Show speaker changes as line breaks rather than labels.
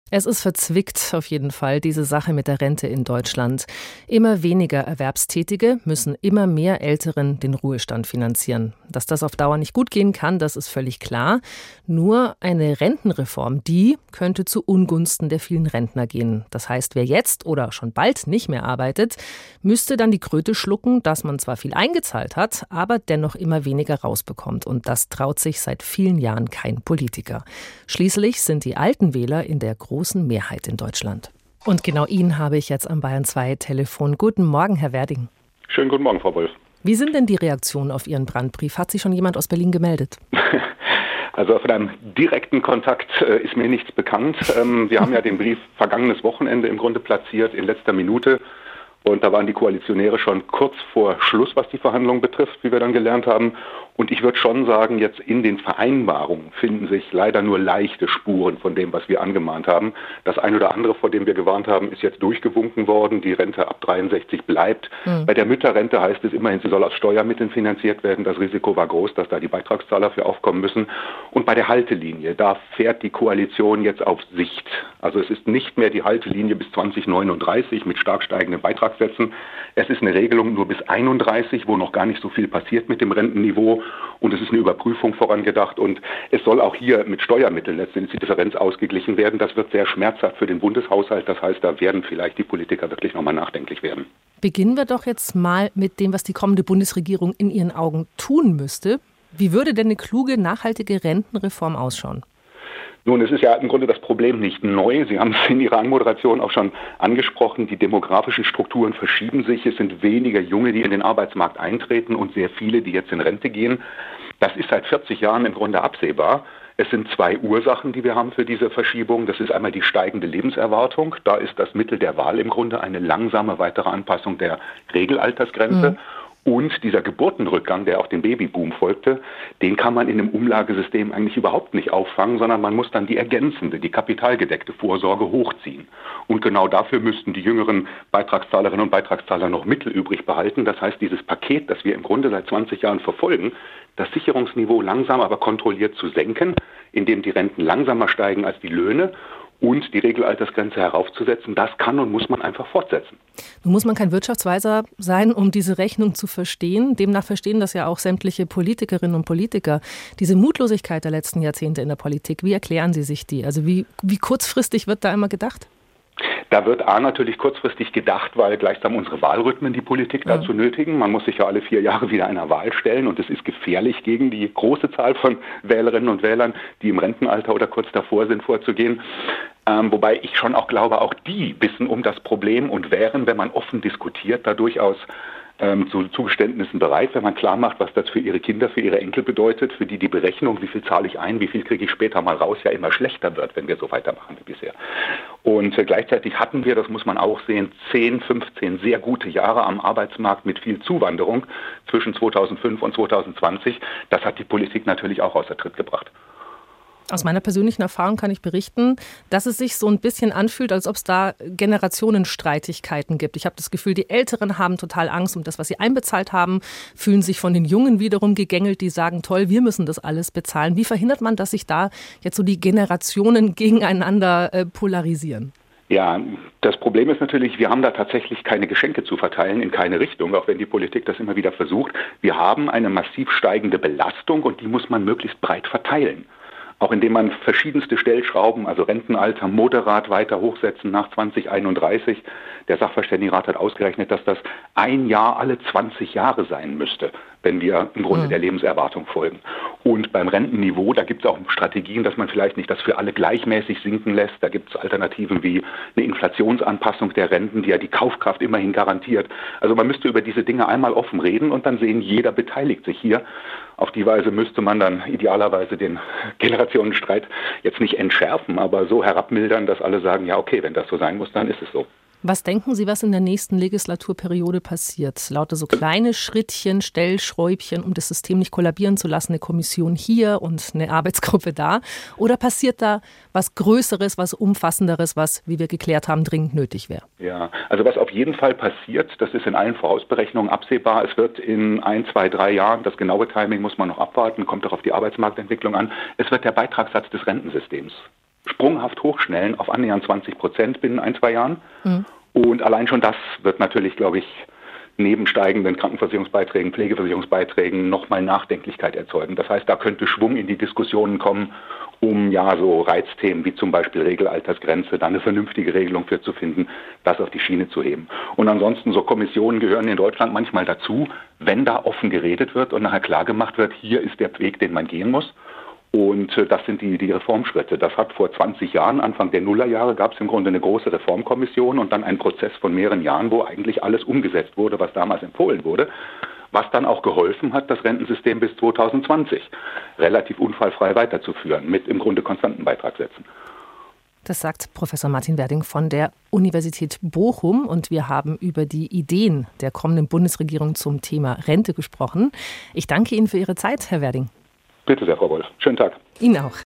Es ist verzwickt auf jeden Fall, diese Sache mit der Rente in Deutschland. Immer weniger Erwerbstätige müssen immer mehr Älteren den Ruhestand finanzieren. Dass das auf Dauer nicht gut gehen kann, das ist völlig klar. Nur eine Rentenreform, die könnte zu Ungunsten der vielen Rentner gehen. Das heißt, wer jetzt oder schon bald nicht mehr arbeitet, müsste dann die Kröte schlucken, dass man zwar viel eingezahlt hat, aber dennoch immer weniger rausbekommt. Und das traut sich seit vielen Jahren kein Politiker. Schließlich sind die alten Wähler in der großen Mehrheit in Deutschland. Und genau ihn habe ich jetzt am Bayern 2 Telefon. Guten Morgen, Herr Werding.
Schönen guten Morgen, Frau Wolf.
Wie sind denn die Reaktionen auf Ihren Brandbrief? Hat sich schon jemand aus Berlin gemeldet?
Also von einem direkten Kontakt ist mir nichts bekannt. Wir haben ja den Brief vergangenes Wochenende im Grunde platziert, in letzter Minute. Und da waren die Koalitionäre schon kurz vor Schluss, was die Verhandlungen betrifft, wie wir dann gelernt haben. Und ich würde schon sagen, jetzt in den Vereinbarungen finden sich leider nur leichte Spuren von dem, was wir angemahnt haben. Das ein oder andere, vor dem wir gewarnt haben, ist jetzt durchgewunken worden. Die Rente ab 63 bleibt. Bei der Mütterrente heißt es immerhin, sie soll aus Steuermitteln finanziert werden. Das Risiko war groß, dass da die Beitragszahler für aufkommen müssen. Und bei der Haltelinie, da fährt die Koalition jetzt auf Sicht. Also es ist nicht mehr die Haltelinie bis 2039 mit stark steigenden Beitragssätzen. Es ist eine Regelung nur bis 31, wo noch gar nicht so viel passiert mit dem Rentenniveau. Und es ist eine Überprüfung vorangedacht. Und es soll auch hier mit Steuermitteln letztendlich die Differenz ausgeglichen werden. Das wird sehr schmerzhaft für den Bundeshaushalt. Das heißt, da werden vielleicht die Politiker wirklich nochmal nachdenklich werden.
Beginnen wir doch jetzt mal mit dem, was die kommende Bundesregierung in Ihren Augen tun müsste. Wie würde denn eine kluge, nachhaltige Rentenreform ausschauen?
Nun, es ist ja im Grunde das Problem nicht neu. Sie haben es in Ihrer Anmoderation auch schon angesprochen. Die demografischen Strukturen verschieben sich. Es sind weniger Junge, die in den Arbeitsmarkt eintreten und sehr viele, die jetzt in Rente gehen. Das ist seit 40 Jahren im Grunde absehbar. Es sind zwei Ursachen, die wir haben für diese Verschiebung. Das ist einmal die steigende Lebenserwartung. Da ist das Mittel der Wahl im Grunde eine langsame weitere Anpassung der Regelaltersgrenze. Und dieser Geburtenrückgang, der auch dem Babyboom folgte, den kann man in einem Umlagesystem eigentlich überhaupt nicht auffangen, sondern man muss dann die ergänzende, die kapitalgedeckte Vorsorge hochziehen. Und genau dafür müssten die jüngeren Beitragszahlerinnen und Beitragszahler noch Mittel übrig behalten. Das heißt, dieses Paket, das wir im Grunde seit 20 Jahren verfolgen, das Sicherungsniveau langsam aber kontrolliert zu senken, indem die Renten langsamer steigen als die Löhne, und die Regelaltersgrenze heraufzusetzen, das kann und muss man einfach fortsetzen.
Nun muss man kein Wirtschaftsweiser sein, um diese Rechnung zu verstehen. Demnach verstehen das ja auch sämtliche Politikerinnen und Politiker. Diese Mutlosigkeit der letzten Jahrzehnte in der Politik, wie erklären Sie sich die? Also wie kurzfristig wird da immer gedacht?
Da wird natürlich kurzfristig gedacht, weil gleichsam unsere Wahlrhythmen die Politik dazu nötigen. Man muss sich ja alle 4 Jahre wieder einer Wahl stellen und es ist gefährlich, gegen die große Zahl von Wählerinnen und Wählern, die im Rentenalter oder kurz davor sind, vorzugehen. Wobei ich schon auch glaube, auch die wissen um das Problem und wären, wenn man offen diskutiert, da durchaus zu Zugeständnissen bereit, wenn man klar macht, was das für ihre Kinder, für ihre Enkel bedeutet, für die Berechnung, wie viel zahle ich ein, wie viel kriege ich später mal raus, ja immer schlechter wird, wenn wir so weitermachen wie bisher. Und gleichzeitig hatten wir, das muss man auch sehen, 10, 15 sehr gute Jahre am Arbeitsmarkt mit viel Zuwanderung zwischen 2005 und 2020. Das hat die Politik natürlich auch außer Tritt gebracht.
Aus meiner persönlichen Erfahrung kann ich berichten, dass es sich so ein bisschen anfühlt, als ob es da Generationenstreitigkeiten gibt. Ich habe das Gefühl, die Älteren haben total Angst um das, was sie einbezahlt haben, fühlen sich von den Jungen wiederum gegängelt, die sagen, toll, wir müssen das alles bezahlen. Wie verhindert man, dass sich da jetzt so die Generationen gegeneinander polarisieren?
Ja, das Problem ist natürlich, wir haben da tatsächlich keine Geschenke zu verteilen in keine Richtung, auch wenn die Politik das immer wieder versucht. Wir haben eine massiv steigende Belastung und die muss man möglichst breit verteilen. Auch indem man verschiedenste Stellschrauben, also Rentenalter moderat weiter hochsetzen nach 2031. Der Sachverständigenrat hat ausgerechnet, dass das ein Jahr alle 20 Jahre sein müsste, wenn wir im Grunde der Lebenserwartung folgen. Und beim Rentenniveau, da gibt es auch Strategien, dass man vielleicht nicht das für alle gleichmäßig sinken lässt. Da gibt es Alternativen wie eine Inflationsanpassung der Renten, die ja die Kaufkraft immerhin garantiert. Also man müsste über diese Dinge einmal offen reden und dann sehen, jeder beteiligt sich hier. Auf die Weise müsste man dann idealerweise den Generationenstreit jetzt nicht entschärfen, aber so herabmildern, dass alle sagen, ja okay, wenn das so sein muss, dann ist es so.
Was denken Sie, was in der nächsten Legislaturperiode passiert? Lauter so kleine Schrittchen, Stellschräubchen, um das System nicht kollabieren zu lassen, eine Kommission hier und eine Arbeitsgruppe da? Oder passiert da was Größeres, was Umfassenderes, was, wie wir geklärt haben, dringend nötig wäre?
Ja, also was auf jeden Fall passiert, das ist in allen Vorausberechnungen absehbar. Es wird in 1, 2, 3 Jahren, das genaue Timing muss man noch abwarten, kommt auch auf die Arbeitsmarktentwicklung an, es wird der Beitragssatz des Rentensystems sprunghaft hochschnellen auf annähernd 20% binnen 1-2 Jahren. Und allein schon das wird natürlich, glaube ich, neben steigenden Krankenversicherungsbeiträgen, Pflegeversicherungsbeiträgen nochmal Nachdenklichkeit erzeugen. Das heißt, da könnte Schwung in die Diskussionen kommen, um so Reizthemen wie zum Beispiel Regelaltersgrenze, da eine vernünftige Regelung für zu finden, das auf die Schiene zu heben. Und ansonsten, so Kommissionen gehören in Deutschland manchmal dazu, wenn da offen geredet wird und nachher klar gemacht wird, hier ist der Weg, den man gehen muss. Und das sind die Reformschritte. Das hat vor 20 Jahren, Anfang der Nullerjahre, gab es im Grunde eine große Reformkommission und dann einen Prozess von mehreren Jahren, wo eigentlich alles umgesetzt wurde, was damals empfohlen wurde, was dann auch geholfen hat, das Rentensystem bis 2020 relativ unfallfrei weiterzuführen, mit im Grunde konstanten Beitragssätzen.
Das sagt Professor Martin Werding von der Universität Bochum. Und wir haben über die Ideen der kommenden Bundesregierung zum Thema Rente gesprochen. Ich danke Ihnen für Ihre Zeit, Herr Werding.
Bitte sehr, Frau Wolf. Schönen Tag.
Ihnen auch.